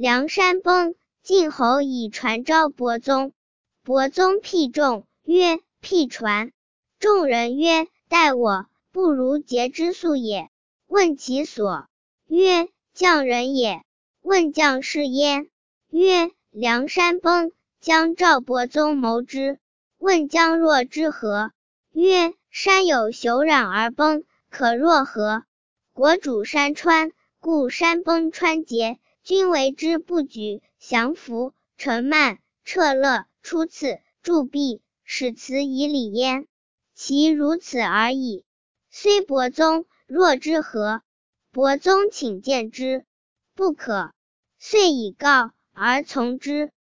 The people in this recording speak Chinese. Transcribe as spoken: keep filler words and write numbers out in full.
梁山崩，晋侯以传召伯宗。伯宗辟众，曰：辟传。众人曰：待我，不如节之粟也。问其所，曰：匠人也。问匠是焉？曰：梁山崩，将召伯宗谋之。问将若之何？曰：山有朽壤而崩，可若何？国主山川，故山崩川竭，君为之不举，降服，臣慢，彻勒，出刺，铸币，使辞以礼焉。其如此而已。虽伯宗，若之何？伯宗请见之，不可。遂以告而从之。